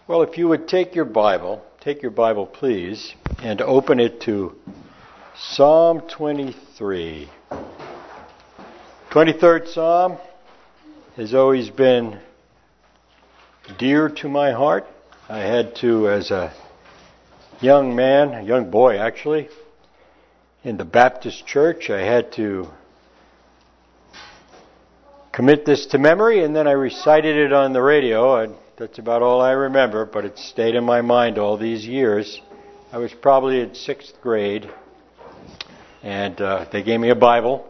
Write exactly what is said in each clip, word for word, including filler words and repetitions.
Well, if you would take your Bible, take your Bible please, and open it to Psalm twenty-three. twenty-third Psalm has always been dear to my heart. I had to, as a young man, a young boy actually, in the Baptist church, I had to commit this to memory, and then I recited it on the radio. I, that's about all I remember, but it stayed in my mind all these years. I was probably in sixth grade, and uh, they gave me a Bible,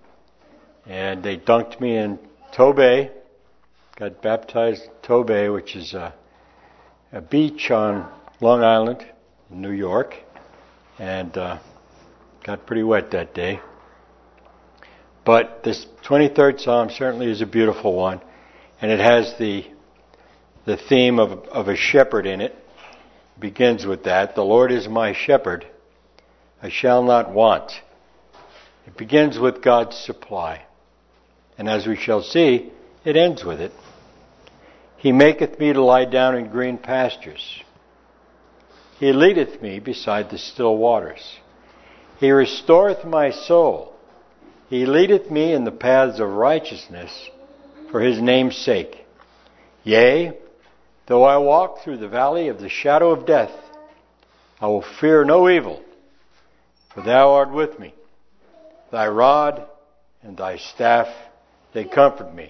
and they dunked me in Tobay. Got baptized in Tobay, which is a, a beach on Long Island in New York, and uh, got pretty wet that day. But this twenty-third Psalm certainly is a beautiful one, and it has the the theme of, of a shepherd in it. It begins with that. The Lord is my shepherd, I shall not want. It begins with God's supply. And as we shall see, it ends with it. He maketh me to lie down in green pastures. He leadeth me beside the still waters. He restoreth my soul. He leadeth me in the paths of righteousness for his name's sake. Yea, though I walk through the valley of the shadow of death, I will fear no evil, for thou art with me. Thy rod and thy staff, they comfort me.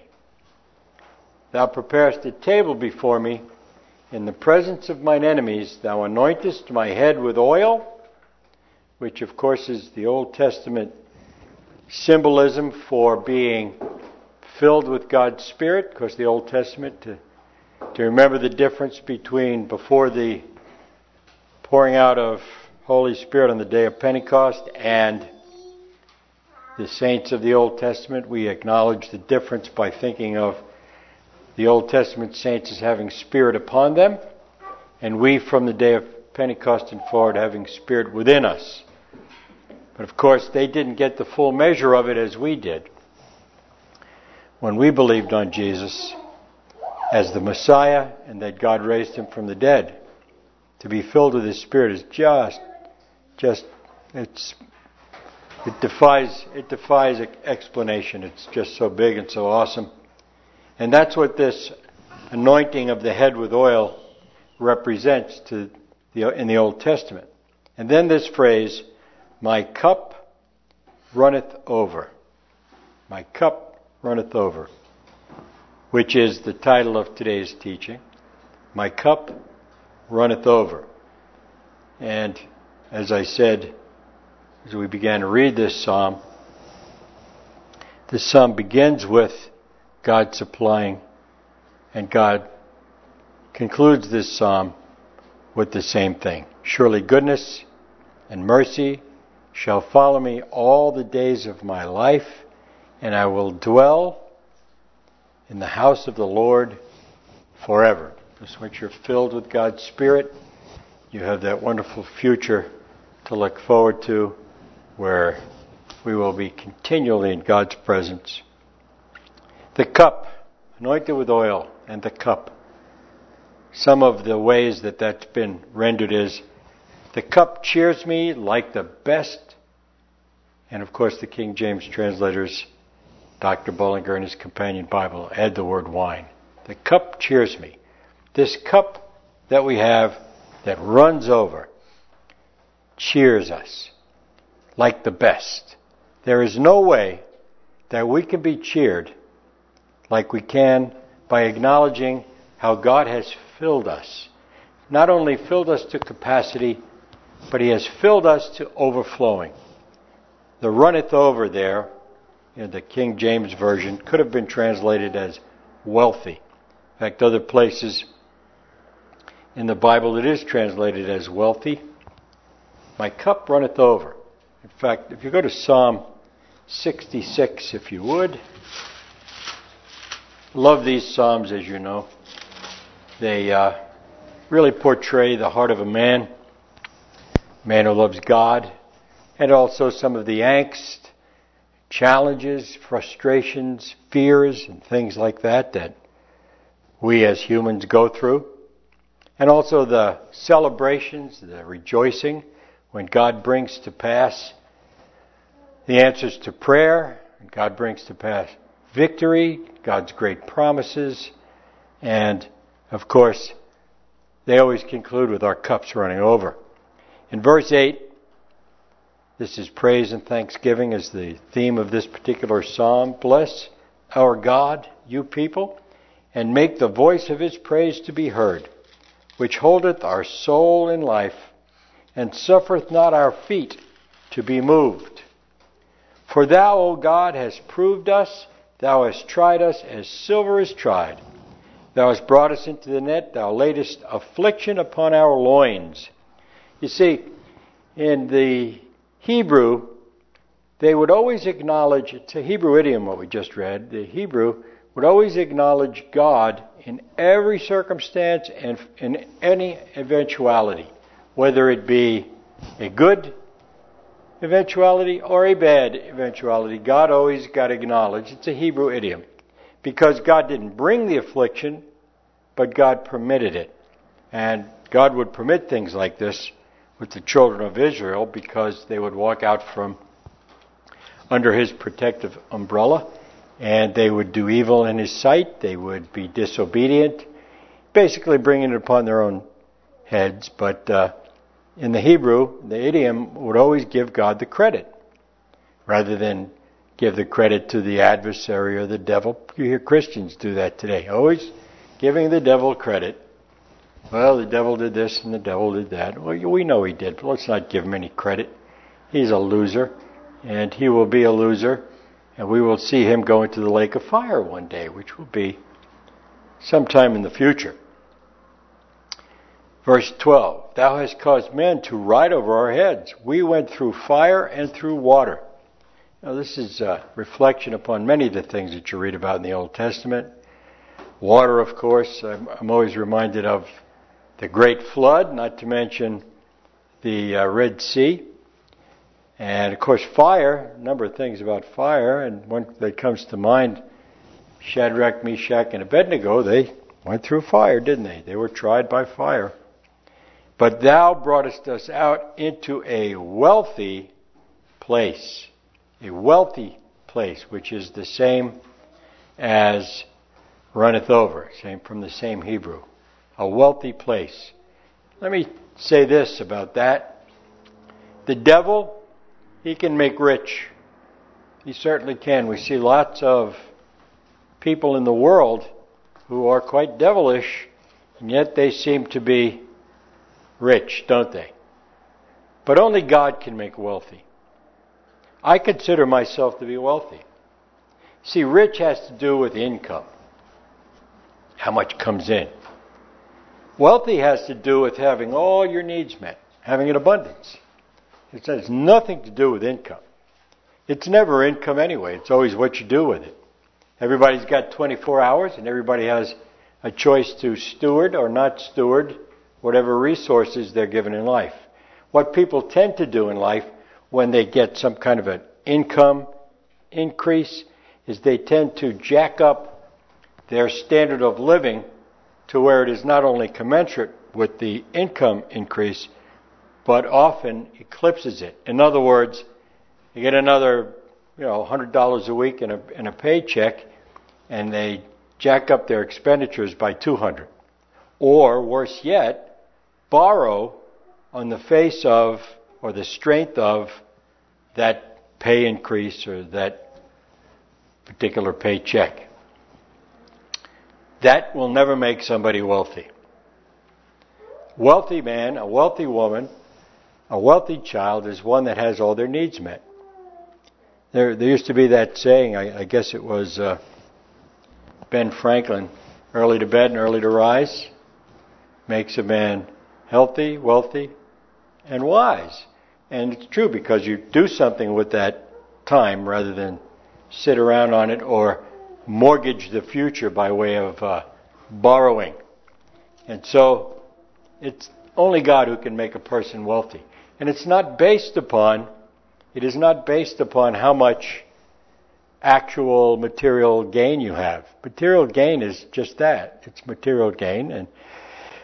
Thou preparest a table before me in the presence of mine enemies. Thou anointest my head with oil, which of course is the Old Testament symbolism for being filled with God's Spirit. Of course, the Old Testament, to, to remember the difference between before the pouring out of Holy Spirit on the day of Pentecost and the saints of the Old Testament. We acknowledge the difference by thinking of the Old Testament saints as having Spirit upon them, and we from the day of Pentecost and forward having Spirit within us. But of course, they didn't get the full measure of it as we did when we believed on Jesus as the Messiah and that God raised him from the dead. To be filled with his Spirit is just, just, it's, it defies, it defies explanation. It's just so big and so awesome. And that's what this anointing of the head with oil represents to the, in the Old Testament. And then this phrase, my cup runneth over. My cup runneth over, which is the title of today's teaching. My cup runneth over. And as I said, as we began to read this psalm, this psalm begins with God supplying, and God concludes this psalm with the same thing. Surely goodness and mercy shall follow me all the days of my life, and I will dwell in the house of the Lord forever. Just once you're filled with God's Spirit, you have that wonderful future to look forward to, where we will be continually in God's presence. The cup, anointed with oil, and the cup. Some of the ways that that's been rendered is, the cup cheers me like the best. And of course the King James translators, Doctor Bullinger and his companion Bible, add the word wine. The cup cheers me. This cup that we have that runs over cheers us like the best. There is no way that we can be cheered like we can by acknowledging how God has filled us. Not only filled us to capacity, but he has filled us to overflowing. The runneth over there, in the King James Version, could have been translated as wealthy. In fact, other places in the Bible it is translated as wealthy. My cup runneth over. In fact, if you go to Psalm sixty-six, if you would. Love these Psalms, as you know. They uh, really portray the heart of a man, a man who loves God, and also some of the angst, challenges, frustrations, fears, and things like that that we as humans go through. And also the celebrations, the rejoicing, when God brings to pass the answers to prayer, and God brings to pass victory, God's great promises, and, of course, they always conclude with our cups running over. In verse eight, this is praise and thanksgiving as the theme of this particular psalm. Bless our God, you people, and make the voice of his praise to be heard, which holdeth our soul in life, and suffereth not our feet to be moved. For thou, O God, hast proved us, thou hast tried us as silver is tried. Thou hast brought us into the net, thou laidest affliction upon our loins. You see, in the Hebrew, they would always acknowledge, it's a Hebrew idiom what we just read, the Hebrew would always acknowledge God in every circumstance and in any eventuality, whether it be a good eventuality or a bad eventuality. God always got acknowledged. It's a Hebrew idiom because God didn't bring the affliction, but God permitted it. And God would permit things like this with the children of Israel because they would walk out from under his protective umbrella and they would do evil in his sight. They would be disobedient, basically bringing it upon their own heads. But uh, in the Hebrew, the idiom would always give God the credit rather than give the credit to the adversary or the devil. You hear Christians do that today, always giving the devil credit. Well, the devil did this and the devil did that. Well, we know he did, but let's not give him any credit. He's a loser, and he will be a loser, and we will see him go into the lake of fire one day, which will be sometime in the future. Verse twelve, thou hast caused men to ride over our heads. We went through fire and through water. Now, this is a reflection upon many of the things that you read about in the Old Testament. Water, of course, I'm, I'm always reminded of the Great Flood, not to mention the uh, Red Sea. And, of course, fire, a number of things about fire, and one that comes to mind, Shadrach, Meshach, and Abednego, they went through fire, didn't they? They were tried by fire. But thou broughtest us out into a wealthy place, a wealthy place, which is the same as runneth over, same from the same Hebrew. A wealthy place. Let me say this about that. The devil, he can make rich. He certainly can. We see lots of people in the world who are quite devilish, and yet they seem to be rich, don't they? But only God can make wealthy. I consider myself to be wealthy. See, rich has to do with income. How much comes in. Wealthy has to do with having all your needs met, having an abundance. It has nothing to do with income. It's never income anyway. It's always what you do with it. Everybody's got twenty-four hours, and everybody has a choice to steward or not steward whatever resources they're given in life. What people tend to do in life when they get some kind of an income increase is they tend to jack up their standard of living to where it is not only commensurate with the income increase, but often eclipses it. In other words, you get another, you know, one hundred dollars a week in a, in a paycheck, and they jack up their expenditures by two hundred dollars. Or, worse yet, borrow on the face of, or the strength of, that pay increase or that particular paycheck. That will never make somebody wealthy. Wealthy man, a wealthy woman, a wealthy child is one that has all their needs met. There, there used to be that saying, I, I guess it was uh, Ben Franklin, early to bed and early to rise makes a man healthy, wealthy, and wise. And it's true because you do something with that time rather than sit around on it or mortgage the future by way of uh, borrowing. And so it's only God who can make a person wealthy. And it's not based upon, it is not based upon how much actual material gain you have. Material gain is just that. It's material gain. And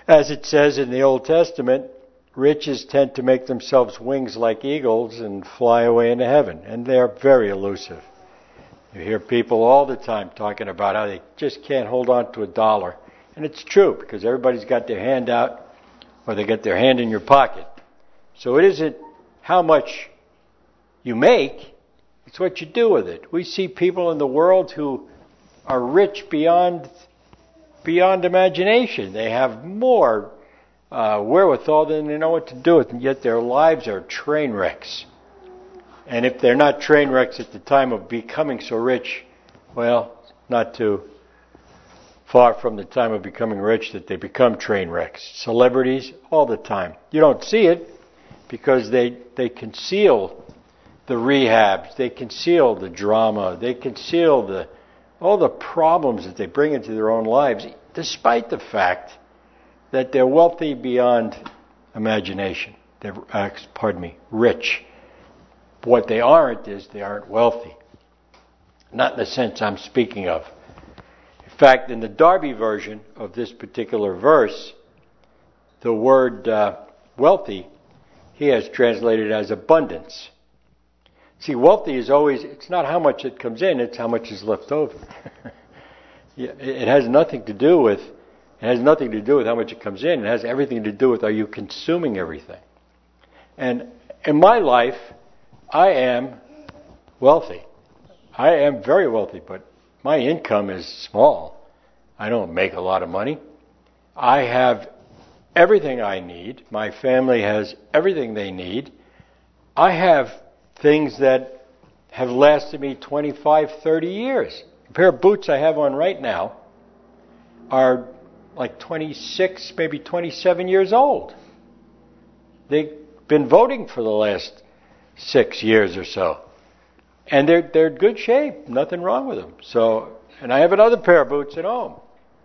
As it says in the Old Testament, riches tend to make themselves wings like eagles and fly away into heaven. And they're very elusive. You hear people all the time talking about how they just can't hold on to a dollar. And it's true, because everybody's got their hand out, or they get their hand in your pocket. So it isn't how much you make, it's what you do with it. We see people in the world who are rich beyond beyond imagination. They have more uh, wherewithal than they know what to do with, and yet their lives are train wrecks. And if they're not train wrecks at the time of becoming so rich, well, not too far from the time of becoming rich that they become train wrecks. Celebrities, all the time. You don't see it because they, they conceal the rehabs, they conceal the drama, they conceal the all the problems that they bring into their own lives, despite the fact that they're wealthy beyond imagination. They're, uh, pardon me, rich. What they aren't is they aren't wealthy. Not in the sense I'm speaking of. In fact, in the Darby version of this particular verse, the word uh, wealthy, he has translated as abundance. See, wealthy is always, it's not how much it comes in, it's how much is left over. It has nothing to do with, it has nothing to do with how much it comes in. It has everything to do with, are you consuming everything? And in my life, I am wealthy. I am very wealthy, but my income is small. I don't make a lot of money. I have everything I need. My family has everything they need. I have things that have lasted me twenty-five, thirty years. The pair of boots I have on right now are like twenty-six, maybe twenty-seven years old. They've been voting for the last six years or so. And they're they're in good shape. Nothing wrong with them. So, and I have another pair of boots at home.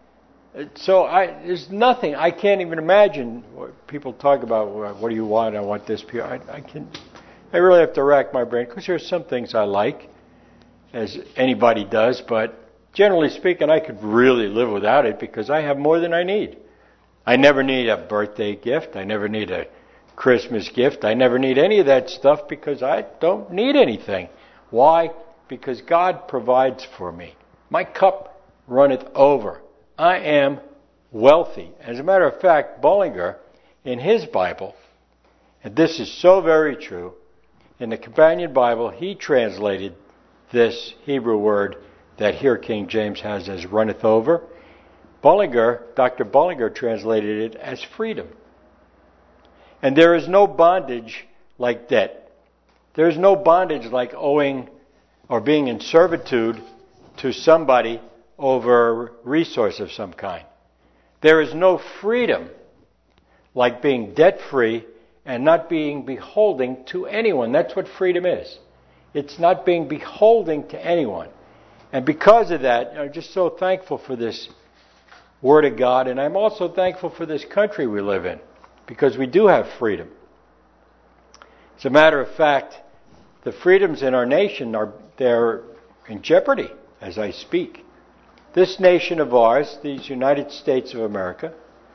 So I, there's nothing. I can't even imagine what people talk about. What do you want? I want this. I, I can. I really have to rack my brain because there's some things I like, as anybody does. But generally speaking, I could really live without it because I have more than I need. I never need a birthday gift. I never need a Christmas gift. I never need any of that stuff because I don't need anything. Why? Because God provides for me. My cup runneth over. I am wealthy. As a matter of fact, Bullinger, in his Bible, and this is so very true, in the Companion Bible, he translated this Hebrew word that here King James has as runneth over. Bullinger, Doctor Bullinger translated it as freedom. And there is no bondage like debt. There is no bondage like owing or being in servitude to somebody over resource of some kind. There is no freedom like being debt-free and not being beholding to anyone. That's what freedom is. It's not being beholding to anyone. And because of that, I'm just so thankful for this Word of God, and I'm also thankful for this country we live in, because we do have freedom. As a matter of fact, the freedoms in our nation are they're in jeopardy as I speak. This nation of ours, these United States of America,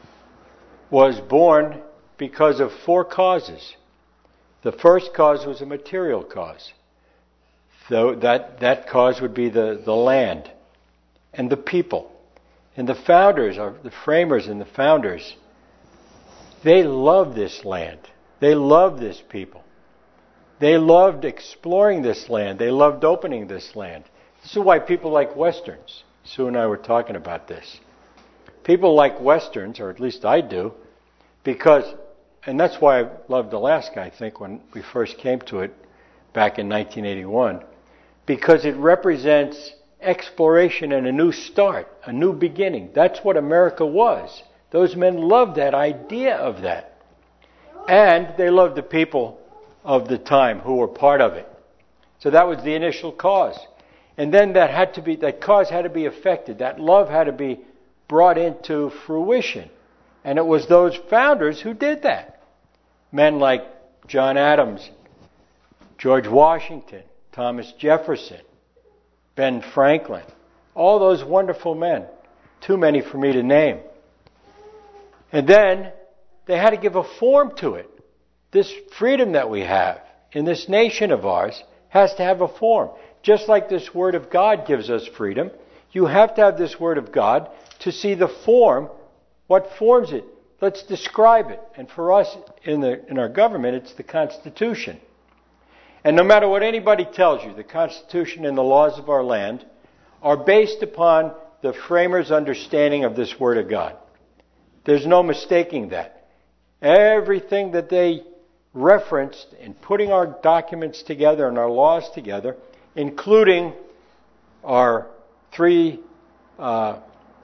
was born because of four causes. The first cause was a material cause. So that, that cause would be the, the land and the people. And the founders, or the framers and the founders, they loved this land. They loved this people. They loved exploring this land. They loved opening this land. This is why people like Westerns. Sue and I were talking about this. People like Westerns, or at least I do, because, and that's why I loved Alaska, I think, when we first came to it back in nineteen eighty-one, because it represents exploration and a new start, a new beginning. That's what America was. Those men loved that idea of that. And they loved the people of the time who were part of it. So that was the initial cause. And then that had to be, that cause had to be affected. That love had to be brought into fruition. And it was those founders who did that. Men like John Adams, George Washington, Thomas Jefferson, Ben Franklin, all those wonderful men. Too many for me to name. And then they had to give a form to it. This freedom that we have in this nation of ours has to have a form. Just like this Word of God gives us freedom, you have to have this Word of God to see the form. What forms it? Let's describe it. And for us in the in our government, it's the Constitution. And no matter what anybody tells you, the Constitution and the laws of our land are based upon the framers' understanding of this Word of God. There's no mistaking that. Everything that they referenced in putting our documents together and our laws together, including our three uh,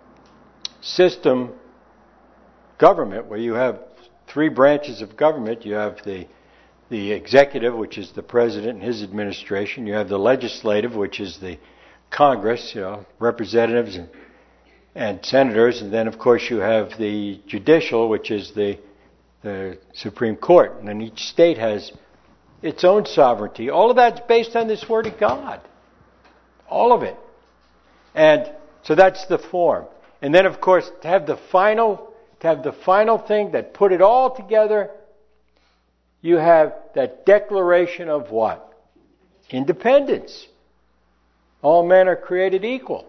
system government, where you have three branches of government. You have the the executive, which is the president and his administration. You have the legislative, which is the Congress, you know, representatives and, and senators. And then, of course, you have the judicial, which is the the Supreme Court. And then each state has its own sovereignty. All of that's based on this Word of God. All of it. And so that's the form. And then, of course, to have the final, to have the final thing that put it all together, you have that declaration of what? Independence. All men are created equal.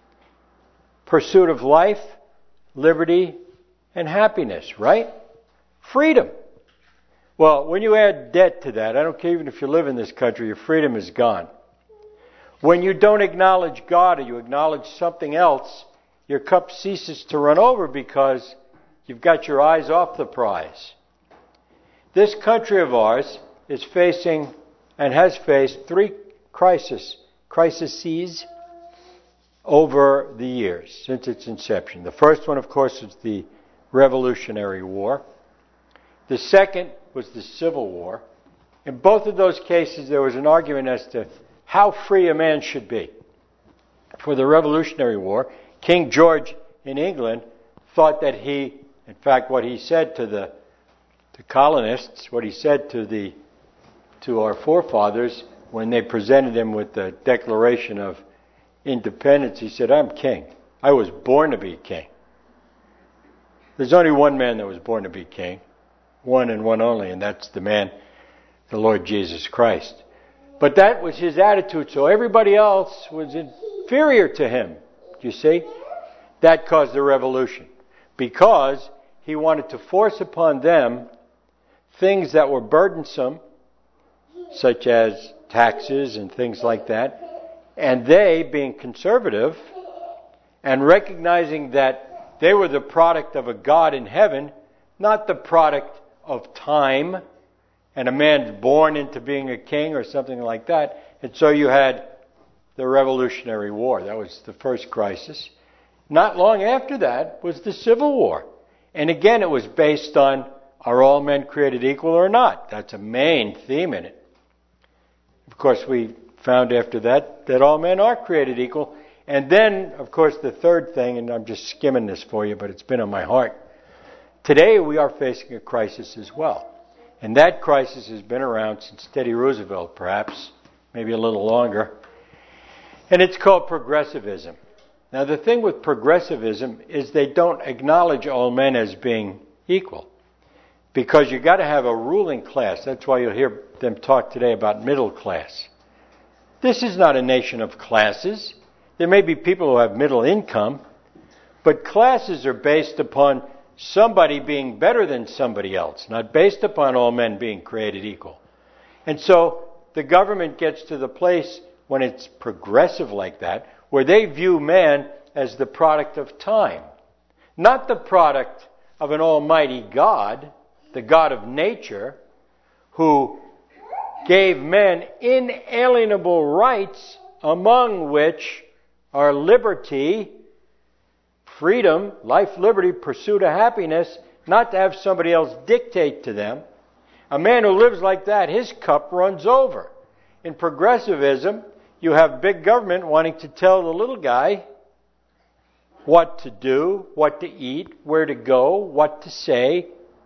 Pursuit of life, liberty, and happiness, right? Freedom. Well, when you add debt to that, I don't care even if you live in this country, your freedom is gone. When you don't acknowledge God or you acknowledge something else, your cup ceases to run over because you've got your eyes off the prize. This country of ours is facing and has faced three crises, crises over the years since its inception. The first one, of course, is the Revolutionary War. The second was the Civil War. In both of those cases, there was an argument as to how free a man should be. For the Revolutionary War, King George in England thought that he, in fact, what he said to the the colonists, what he said to the to our forefathers when they presented him with the Declaration of Independence, he said, "I'm king. I was born to be king." There's only one man that was born to be king, one and one only, and that's the man, the Lord Jesus Christ. But that was his attitude, so everybody else was inferior to him. You see? That caused the revolution. Because he wanted to force upon them things that were burdensome, such as taxes and things like that. And they, being conservative, and recognizing that they were the product of a God in heaven, not the product of time, and a man born into being a king or something like that. And so you had the Revolutionary War. That was the first crisis. Not long after that was the Civil War. And again, it was based on, are all men created equal or not? That's a main theme in it. Of course, we found after that that all men are created equal. And then, of course, the third thing, and I'm just skimming this for you, but it's been on my heart. Today we are facing a crisis as well. And that crisis has been around since Teddy Roosevelt, perhaps, maybe a little longer. And it's called progressivism. Now, the thing with progressivism is they don't acknowledge all men as being equal. Because you've got to have a ruling class. That's why you'll hear them talk today about middle class. This is not a nation of classes. There may be people who have middle income, but classes are based upon somebody being better than somebody else, not based upon all men being created equal. And so the government gets to the place when it's progressive like that, where they view man as the product of time, not the product of an almighty God, the God of nature, who gave men inalienable rights, among which are liberty, freedom, life, liberty, pursuit of happiness, not to have somebody else dictate to them. A man who lives like that, his cup runs over. In progressivism, you have big government wanting to tell the little guy what to do, what to eat, where to go, what to say,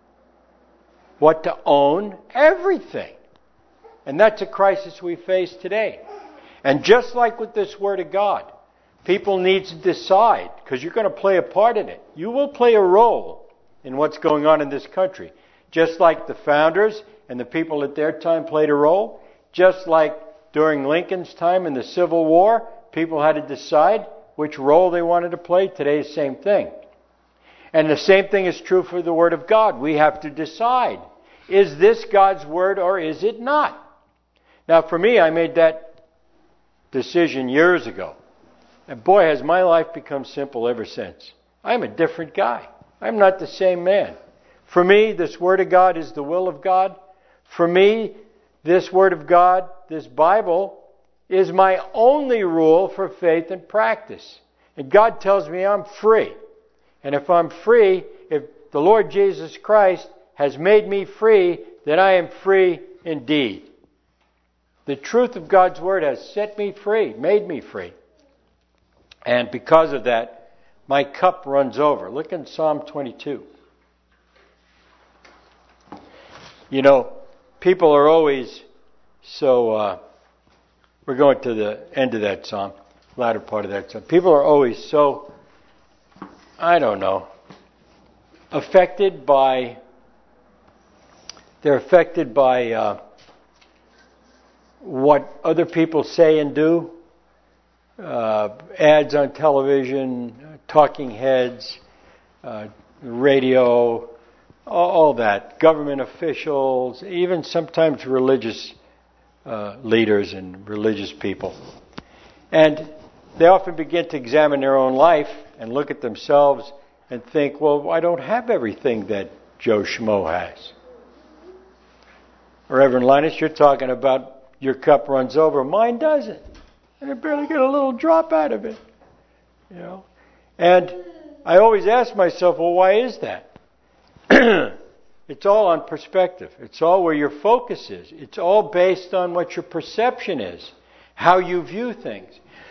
what to own, everything. And that's a crisis we face today. And just like with this Word of God, people need to decide, because you're going to play a part in it. You will play a role in what's going on in this country. Just like the founders and the people at their time played a role, just like during Lincoln's time in the Civil War, people had to decide which role they wanted to play. Today, the same thing. And the same thing is true for the Word of God. We have to decide, is this God's Word or is it not? Now, for me, I made that decision years ago. And boy, has my life become simple ever since. I'm a different guy. I'm not the same man. For me, this Word of God is the will of God. For me, this Word of God, this Bible, is my only rule for faith and practice. And God tells me I'm free. And if I'm free, if the Lord Jesus Christ has made me free, then I am free indeed. The truth of God's Word has set me free, made me free. And because of that, my cup runs over. Look in Psalm twenty-two. You know, people are always so, uh, we're going to the end of that psalm, latter part of that psalm. People are always so, I don't know, affected by, they're affected by uh, what other people say and do. Uh, ads on television, talking heads, uh, radio, all, all that, government officials, even sometimes religious uh, leaders and religious people. And they often begin to examine their own life and look at themselves and think, well, I don't have everything that Joe Schmo has. Reverend Linus, you're talking about your cup runs over. Mine doesn't. I barely get a little drop out of it. You know? And I always ask myself, well, why is that? It's all on perspective. It's all where your focus is. It's all based on what your perception is, how you view things.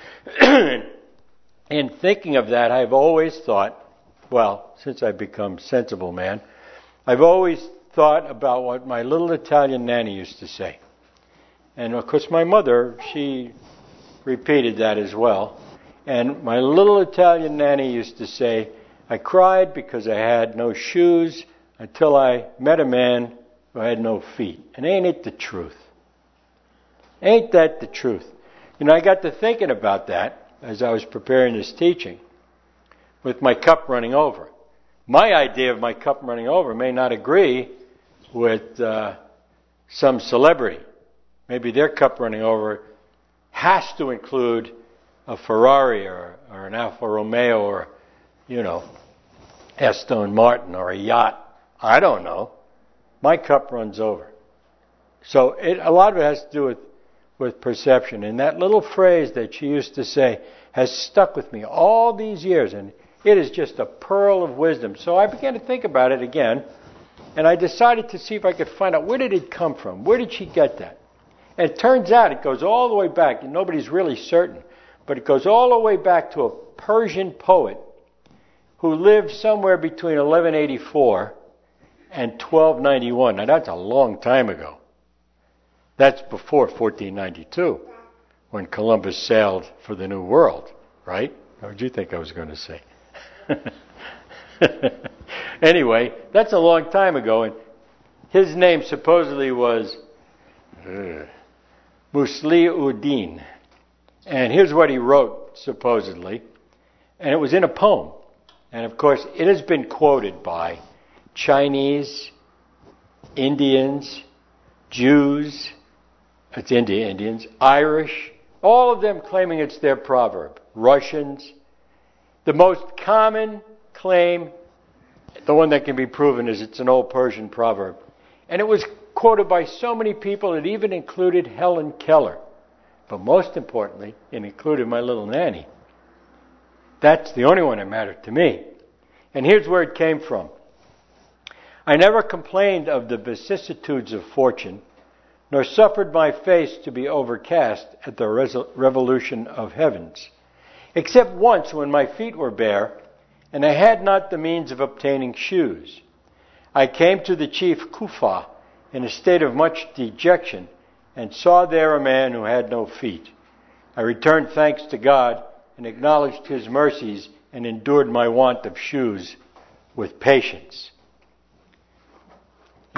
In thinking of that, I've always thought, well, since I've become a sensible man, I've always thought about what my little Italian nanny used to say. And of course my mother, she repeated that as well. And my little Italian nanny used to say, I cried because I had no shoes until I met a man who had no feet. And ain't it the truth? Ain't that the truth? You know, I got to thinking about that as I was preparing this teaching with my cup running over. My idea of my cup running over may not agree with uh, some celebrity. Maybe their cup running over has to include a Ferrari or, or an Alfa Romeo or, you know, Aston Martin or a yacht. I don't know. My cup runs over. So it, a lot of it has to do with, with perception. And that little phrase that she used to say has stuck with me all these years. And it is just a pearl of wisdom. So I began to think about it again. And I decided to see if I could find out, where did it come from? Where did she get that? And it turns out it goes all the way back, and nobody's really certain, but it goes all the way back to a Persian poet who lived somewhere between eleven eighty-four and twelve ninety-one. Now that's a long time ago. That's before fourteen ninety-two, when Columbus sailed for the New World, right? What did you think I was going to say? Anyway, that's a long time ago, and his name supposedly was uh, Musliuddin. And here's what he wrote, supposedly. And it was in a poem. And of course, it has been quoted by Chinese, Indians, Jews, it's India, Indians, Irish, all of them claiming it's their proverb. Russians. The most common claim, the one that can be proven, is it's an old Persian proverb. And it was quoted by so many people, it even included Helen Keller. But most importantly, it included my little nanny. That's the only one that mattered to me. And here's where it came from. I never complained of the vicissitudes of fortune, nor suffered my face to be overcast at the res- revolution of heavens, except once when my feet were bare, and I had not the means of obtaining shoes. I came to the chief Kufa in a state of much dejection, and saw there a man who had no feet. I returned thanks to God, and acknowledged His mercies, and endured my want of shoes with patience.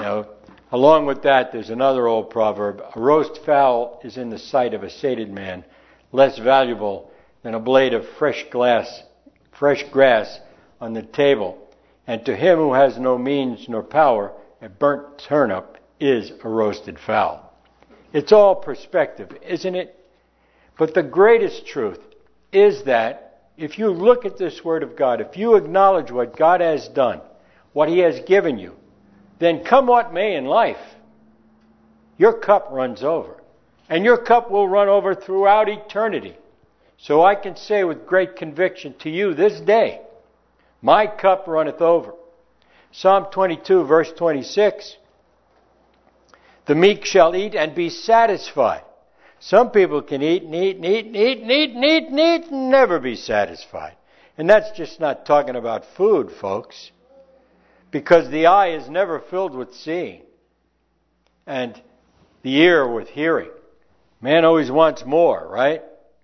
know, along with that, there's another old proverb: a roast fowl is in the sight of a sated man less valuable than a blade of fresh glass, fresh grass on the table. And to him who has no means nor power, a burnt turnip is a roasted fowl. It's all perspective, isn't it? But the greatest truth is that if you look at this Word of God, if you acknowledge what God has done, what He has given you, then come what may in life, your cup runs over. And your cup will run over throughout eternity. So I can say with great conviction to you this day, my cup runneth over. Psalm twenty-two, verse twenty-six. The meek shall eat and be satisfied. Some people can eat and eat and eat and eat and eat and eat and eat and never be satisfied. And that's just not talking about food, folks. Because the eye is never filled with seeing. And the ear with hearing. Man always wants more, right?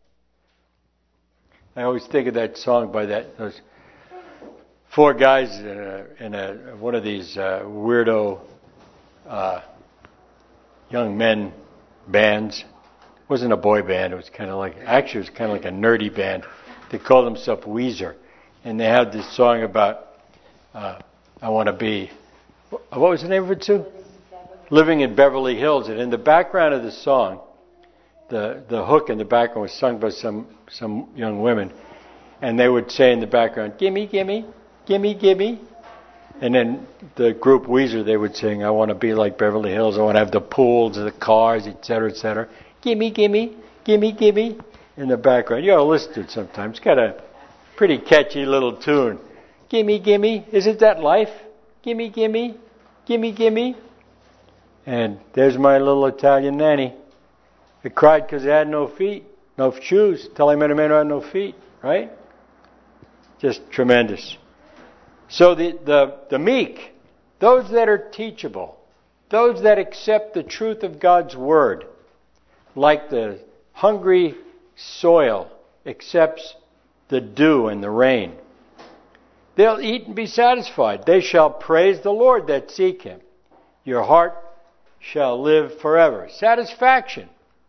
I always think of that song by that those four guys in, a, in a, one of these uh, weirdo uh, young men bands. It wasn't a boy band. It was kind of like, actually it was kind of like a nerdy band. They called themselves Weezer. And they had this song about, uh, I want to be, what was the name of it, Sue? Living in Beverly Hills. And in the background of the song, the, the hook in the background was sung by some, some young women. And they would say in the background, gimme, gimme, gimme, gimme. And then the group Weezer, they would sing, I want to be like Beverly Hills. I want to have the pools, the cars, et cetera, et cetera. Gimme, gimme, gimme, gimme. In the background. You ought to listen to it sometimes. It's got a pretty catchy little tune. Gimme, gimme. Isn't that life? Gimme, gimme, gimme, gimme. And there's my little Italian nanny. I cried because I had no feet, no shoes, till I met a man who had no feet, right? Just tremendous. So the, the, the meek, those that are teachable, those that accept the truth of God's Word, like the hungry soil accepts the dew and the rain, they'll eat and be satisfied. They shall praise the Lord that seek Him. Your heart shall live forever. Satisfaction.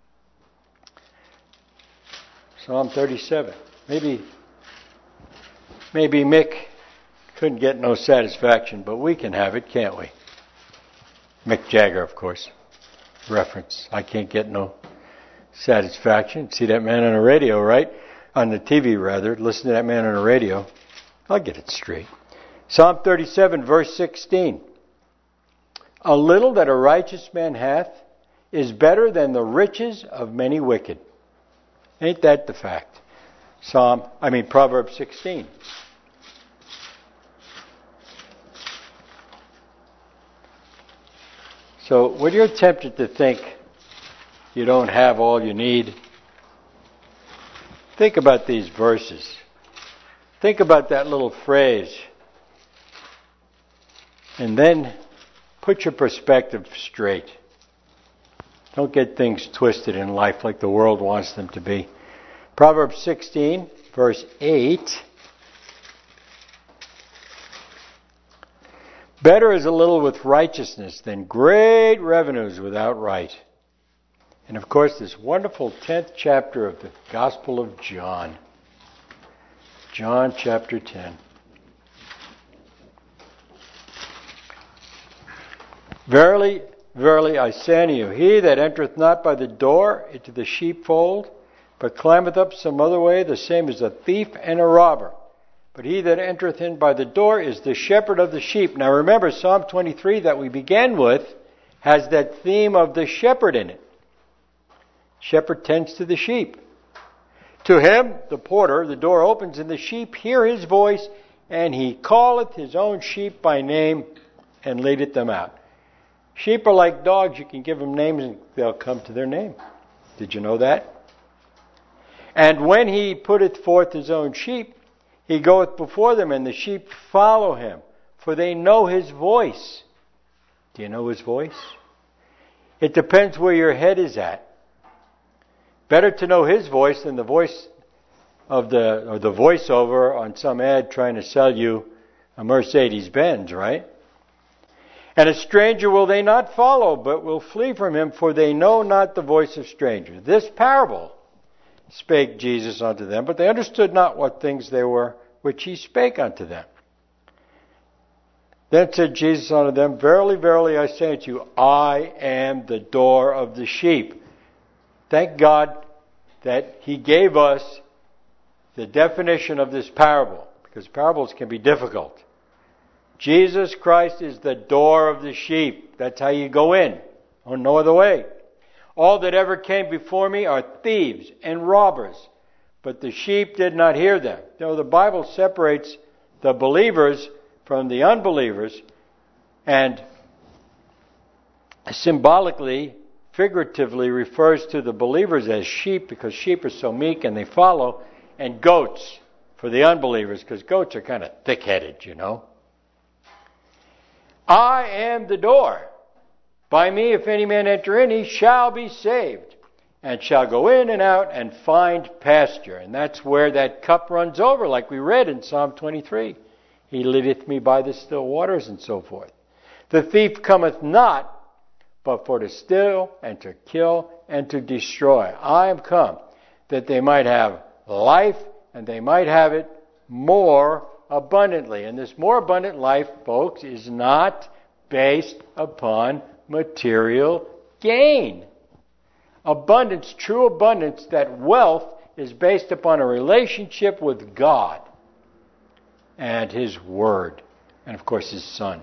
Psalm thirty-seven. Maybe, maybe Mick couldn't get no satisfaction, but we can have it, can't we? Mick Jagger, of course. Reference. I can't get no satisfaction. See that man on the radio, right? On the T V, rather. Listen to that man on the radio. I'll get it straight. Psalm thirty-seven, verse sixteen. A little that a righteous man hath is better than the riches of many wicked. Ain't that the fact? Psalm, I mean Proverbs sixteen. So when you're tempted to think you don't have all you need, think about these verses. Think about that little phrase. And then put your perspective straight. Don't get things twisted in life like the world wants them to be. Proverbs sixteen, verse eight. Better is a little with righteousness than great revenues without right. And of course, this wonderful tenth chapter of the Gospel of John. John chapter ten. Verily, verily, I say unto you, he that entereth not by the door into the sheepfold, but climbeth up some other way, the same is a thief and a robber. But he that entereth in by the door is the shepherd of the sheep. Now remember, Psalm twenty-three that we began with has that theme of the shepherd in it. Shepherd tends to the sheep. To him, the porter, the door opens, and the sheep hear his voice, and he calleth his own sheep by name, and leadeth them out. Sheep are like dogs. You can give them names, and they'll come to their name. Did you know that? And when he putteth forth his own sheep, he goeth before them, and the sheep follow him, for they know his voice. Do you know his voice? It depends where your head is at. Better to know his voice than the voice of the, or the voiceover on some ad trying to sell you a Mercedes-Benz, right? And a stranger will they not follow, but will flee from him, for they know not the voice of strangers. This parable spake Jesus unto them, but they understood not what things they were which he spake unto them. Then said Jesus unto them, Verily, verily, I say unto you, I am the door of the sheep. Thank God that he gave us the definition of this parable, because parables can be difficult. Jesus Christ is the door of the sheep. That's how you go in. Oh, no other way. All that ever came before me are thieves and robbers, but the sheep did not hear them. You know, the Bible separates the believers from the unbelievers, and symbolically, figuratively refers to the believers as sheep, because sheep are so meek and they follow, and goats for the unbelievers, because goats are kind of thick-headed, you know. I am the door. By me, if any man enter in, he shall be saved, and shall go in and out and find pasture. And that's where that cup runs over, like we read in Psalm twenty-three. He leadeth me by the still waters, and so forth. The thief cometh not, but for to steal, and to kill, and to destroy. I am come, that they might have life, and they might have it more abundantly. And this more abundant life, folks, is not based upon material gain. Abundance, true abundance, that wealth is based upon a relationship with God and His Word, and of course His Son.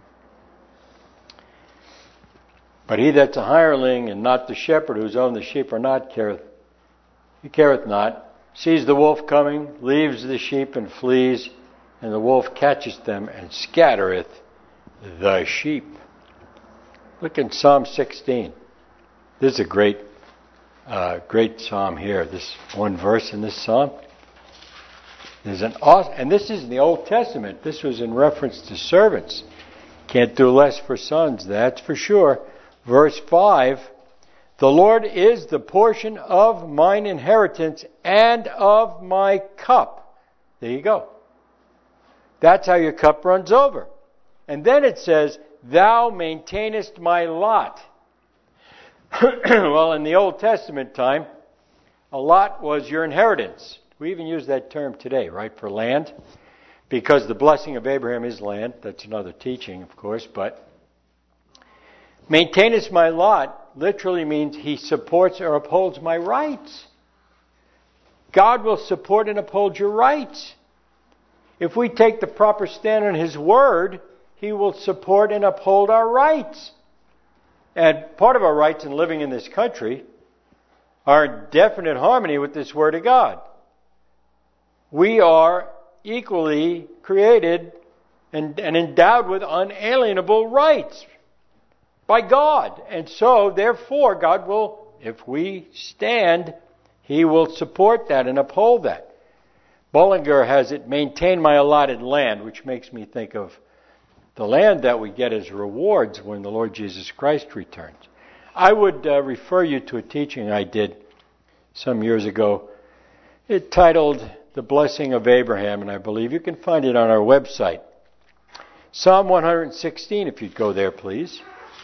But he that's a hireling and not the shepherd, whose own the sheep are not, careth, he careth not, sees the wolf coming, leaves the sheep and flees, and the wolf catcheth them and scattereth the sheep. Look in Psalm sixteen. This is a great, uh, great psalm here. This one verse in this psalm. There's an awesome, and this is in the Old Testament. This was in reference to servants. Can't do less for sons, that's for sure. Verse five, the Lord is the portion of mine inheritance and of my cup. There you go. That's how your cup runs over. And then it says, thou maintainest my lot. Well, in the Old Testament time, a lot was your inheritance. We even use that term today, right, for land, because the blessing of Abraham is land. That's another teaching, of course, but maintainest my lot literally means he supports or upholds my rights. God will support and uphold your rights. If we take the proper stand on His Word, He will support and uphold our rights. And part of our rights in living in this country are in definite harmony with this Word of God. We are equally created and, and endowed with unalienable rights by God. And so, therefore, God will, if we stand, He will support that and uphold that. Bullinger has it, maintain my allotted land, which makes me think of the land that we get as rewards when the Lord Jesus Christ returns. I would uh, refer you to a teaching I did some years ago. It titled The Blessing of Abraham, and I believe you can find it on our website. Psalm one sixteen, if you'd go there, please.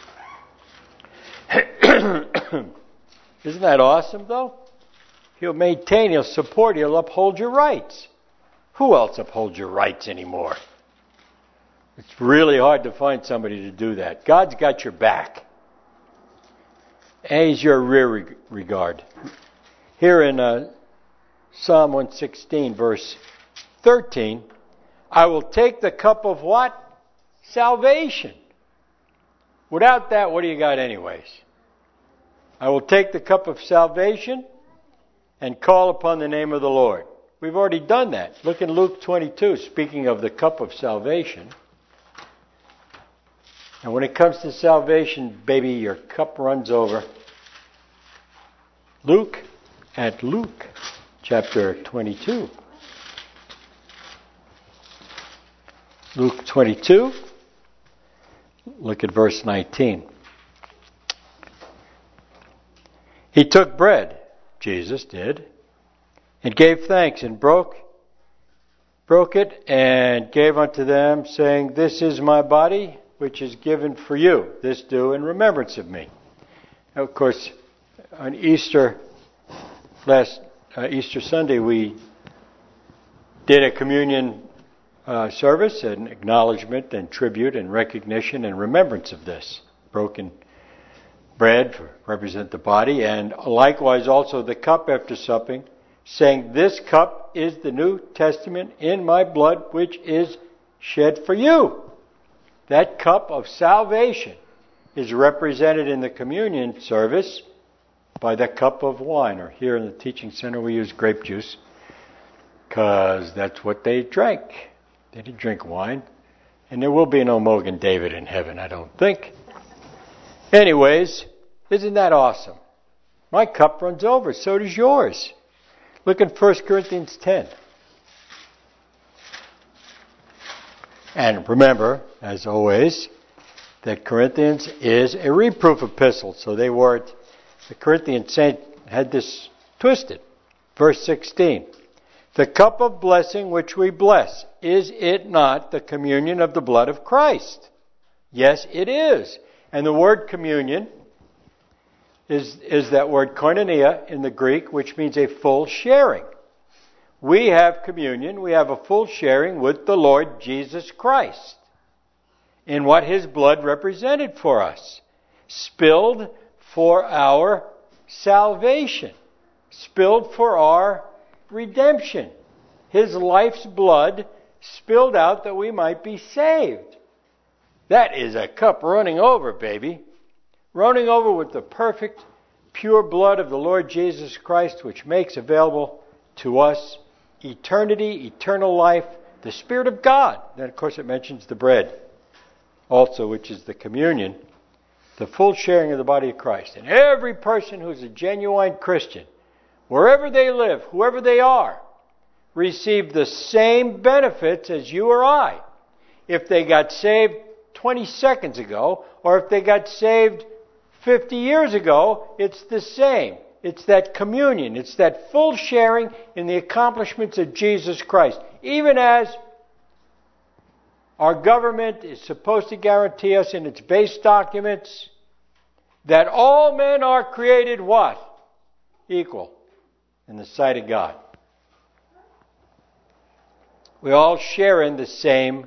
Isn't that awesome, though? He'll maintain, He'll support, He'll uphold your rights. Who else upholds your rights anymore? It's really hard to find somebody to do that. God's got your back. And He's your rear regard. Here in uh, Psalm one sixteen, verse thirteen, I will take the cup of what? Salvation. Without that, what do you got anyways? I will take the cup of salvation and call upon the name of the Lord. We've already done that. Look in Luke twenty-two, speaking of the cup of salvation. And when it comes to salvation, baby, your cup runs over. Luke, at Luke, chapter twenty-two. Luke twenty-two, look at verse nineteen. He took bread, Jesus did, and gave thanks and broke, broke it and gave unto them, saying, this is my body, which is given for you. This do in remembrance of me. Now, of course, on Easter, last uh, Easter Sunday, we did a communion uh, service, an acknowledgement and tribute and recognition and remembrance of this. Broken bread for represent the body, and likewise also the cup after supping, saying, "This cup is the New Testament in my blood, which is shed for you." That cup of salvation is represented in the communion service by the cup of wine. Or here in the teaching center we use grape juice because that's what they drank. They didn't drink wine. And there will be no Mogan David in heaven, I don't think. Anyways, isn't that awesome? My cup runs over, so does yours. Look in First Corinthians ten. And remember, as always, that Corinthians is a reproof epistle. So they weren't, the Corinthian saint had this twisted. Verse sixteen. The cup of blessing which we bless, is it not the communion of the blood of Christ? Yes, it is. And the word communion is, is that word koinonia in the Greek, which means a full sharing. We have communion, we have a full sharing with the Lord Jesus Christ in what His blood represented for us, spilled for our salvation, spilled for our redemption. His life's blood spilled out that we might be saved. That is a cup running over, baby. Running over with the perfect, pure blood of the Lord Jesus Christ, which makes available to us eternity, eternal life, the Spirit of God. Then, of course, it mentions the bread also, which is the communion, the full sharing of the body of Christ. And every person who's a genuine Christian, wherever they live, whoever they are, receive the same benefits as you or I. If they got saved twenty seconds ago, or if they got saved fifty years ago, it's the same. It's that communion. It's that full sharing in the accomplishments of Jesus Christ. Even as our government is supposed to guarantee us in its base documents that all men are created what? Equal in the sight of God. We all share in the same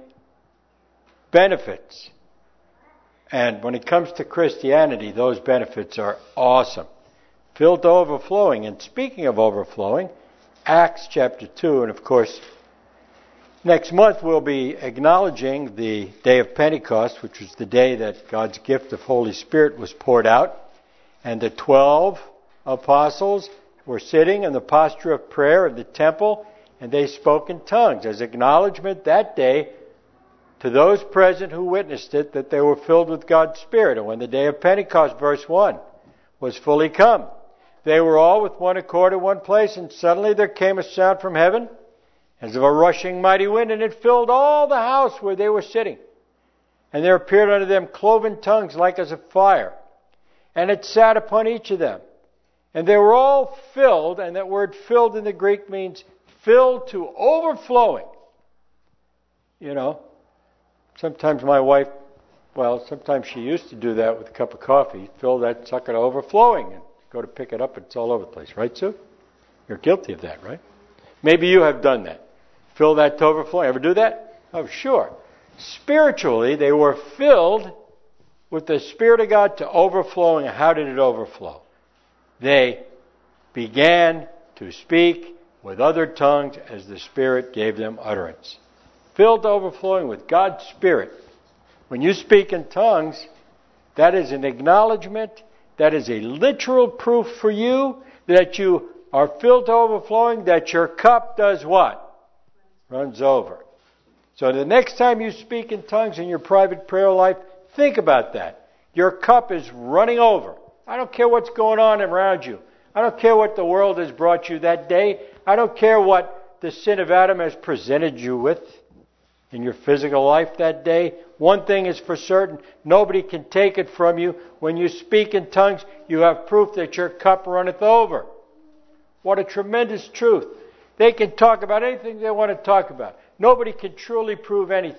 benefits. And when it comes to Christianity, those benefits are awesome. Filled to overflowing. And speaking of overflowing, Acts chapter two, and of course, next month we'll be acknowledging the day of Pentecost, which was the day that God's gift of Holy Spirit was poured out. And the twelve apostles were sitting in the posture of prayer in the temple, and they spoke in tongues as acknowledgement that day to those present who witnessed it that they were filled with God's Spirit. And when the day of Pentecost, verse one, was fully come, they were all with one accord in one place, and suddenly there came a sound from heaven as of a rushing mighty wind, and it filled all the house where they were sitting. And there appeared unto them cloven tongues like as of fire, and it sat upon each of them. And they were all filled, and that word filled in the Greek means filled to overflowing. You know, sometimes my wife, well, sometimes she used to do that with a cup of coffee, fill that sucker to overflowing, and go to pick it up, and it's all over the place. Right, Sue? You're guilty of that, right? Maybe you have done that. Fill that to overflowing. Ever do that? Oh, sure. Spiritually, they were filled with the Spirit of God to overflowing. How did it overflow? They began to speak with other tongues as the Spirit gave them utterance. Filled to overflowing with God's Spirit. When you speak in tongues, that is an acknowledgement, that is a literal proof for you that you are filled to overflowing, that your cup does what? Runs over. So the next time you speak in tongues in your private prayer life, think about that. Your cup is running over. I don't care what's going on around you. I don't care what the world has brought you that day. I don't care what the sin of Adam has presented you with in your physical life that day. One thing is for certain, nobody can take it from you. When you speak in tongues, you have proof that your cup runneth over. What a tremendous truth. They can talk about anything they want to talk about. Nobody can truly prove anything.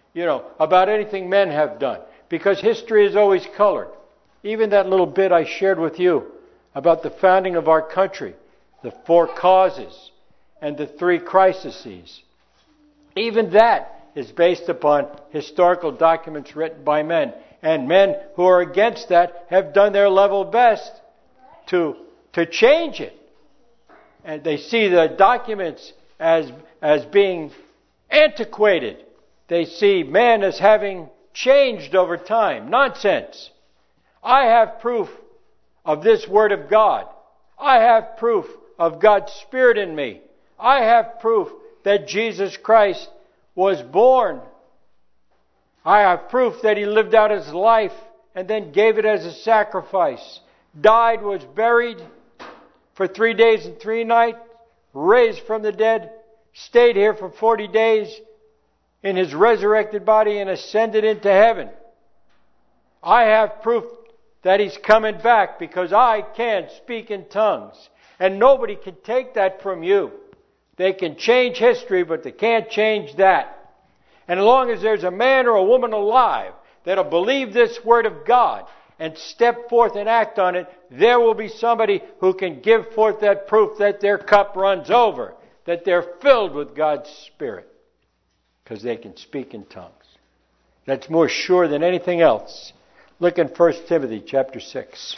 you know, about anything men have done. Because history is always colored. Even that little bit I shared with you about the founding of our country, the four causes, and the three crises. Even that is based upon historical documents written by men. And men who are against that have done their level best to, to change it. And they see the documents as, as being antiquated. They see man as having changed over time. Nonsense. I have proof of this Word of God. I have proof of God's Spirit in me. I have proof that Jesus Christ was born. I have proof that He lived out His life and then gave it as a sacrifice. Died, was buried for three days and three nights, raised from the dead, stayed here for forty days in His resurrected body and ascended into heaven. I have proof that He's coming back because I can speak in tongues. And nobody can take that from you. They can change history, but they can't change that. And as long as there's a man or a woman alive that'll believe this Word of God and step forth and act on it, there will be somebody who can give forth that proof that their cup runs over, that they're filled with God's Spirit, because they can speak in tongues. That's more sure than anything else. Look in First Timothy chapter six.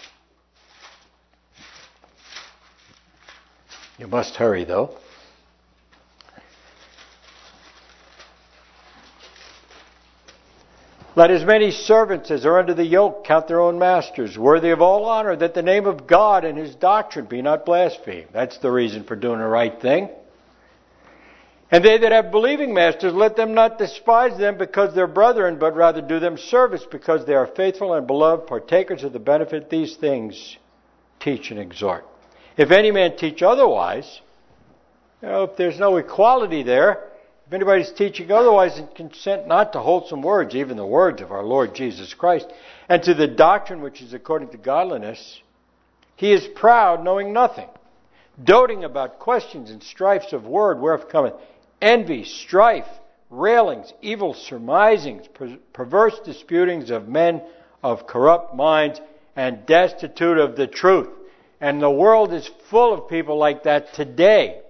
You must hurry, though. Let as many servants as are under the yoke count their own masters, worthy of all honor, that the name of God and His doctrine be not blasphemed. That's the reason for doing the right thing. And they that have believing masters, let them not despise them because they're brethren, but rather do them service because they are faithful and beloved, partakers of the benefit these things teach and exhort. If any man teach otherwise, you know, if there's no equality there, if anybody's teaching otherwise, and consent not to wholesome words, even the words of our Lord Jesus Christ, and to the doctrine which is according to godliness, he is proud, knowing nothing, doting about questions and strifes of word, whereof cometh envy, strife, railings, evil surmisings, per- perverse disputings of men of corrupt minds, and destitute of the truth. And the world is full of people like that today.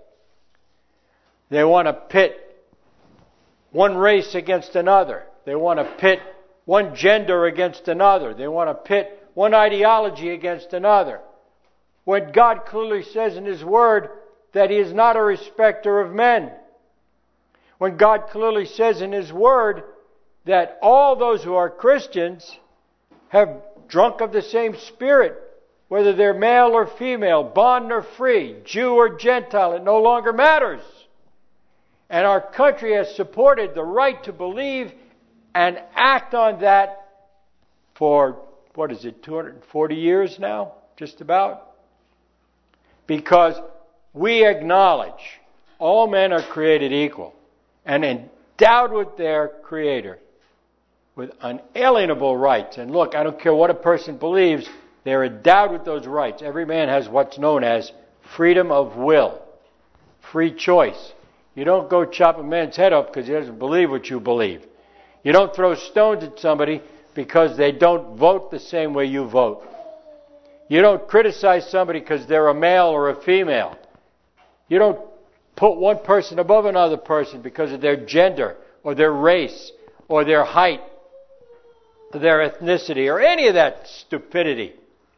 They want to pit one race against another. They want to pit one gender against another. They want to pit one ideology against another. When God clearly says in His Word that He is not a respecter of men. When God clearly says in His Word that all those who are Christians have drunk of the same Spirit, whether they're male or female, bond or free, Jew or Gentile, it no longer matters. And our country has supported the right to believe and act on that for, what is it, two hundred forty years now? Just about. Because we acknowledge all men are created equal and endowed with their Creator with unalienable rights. And look, I don't care what a person believes, they're endowed with those rights. Every man has what's known as freedom of will, free choice. You don't go chop a man's head off because he doesn't believe what you believe. You don't throw stones at somebody because they don't vote the same way you vote. You don't criticize somebody because they're a male or a female. You don't put one person above another person because of their gender or their race or their height or their ethnicity or any of that stupidity.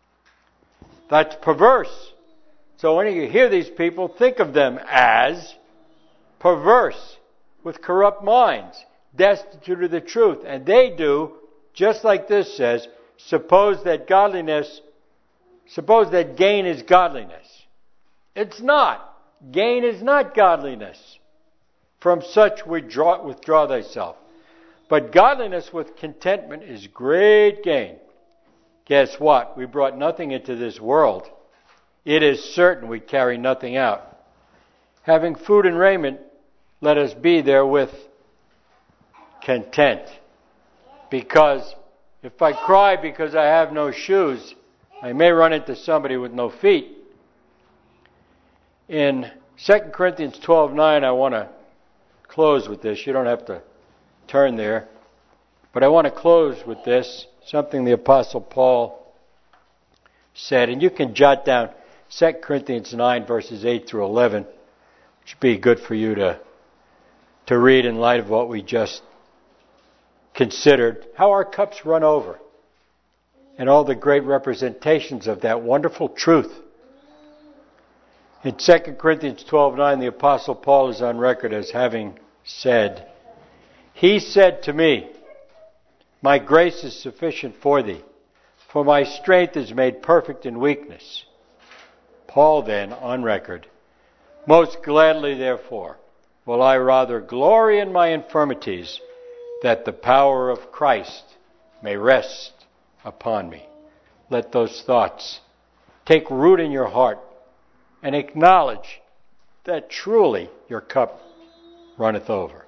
That's perverse. So when you hear these people, think of them as perverse, with corrupt minds, destitute of the truth. And they do, just like this says, suppose that godliness, suppose that gain is godliness. It's not. Gain is not godliness. From such withdraw, withdraw thyself. But godliness with contentment is great gain. Guess what? We brought nothing into this world. It is certain we carry nothing out. Having food and raiment, let us be therewith content. Because if I cry because I have no shoes, I may run into somebody with no feet. In Second Corinthians twelve nine, I want to close with this. You don't have to turn there. But I want to close with this, something the Apostle Paul said, and you can jot down Second Corinthians nine, verses eight through eleven, which would be good for you to, to read in light of what we just considered, how our cups run over, and all the great representations of that wonderful truth. In Second Corinthians twelve nine, the Apostle Paul is on record as having said, "He said to me, 'My grace is sufficient for thee, for my strength is made perfect in weakness.'" Paul then, on record, "Most gladly, therefore, will I rather glory in my infirmities, that the power of Christ may rest upon me." Let those thoughts take root in your heart and acknowledge that truly your cup runneth over.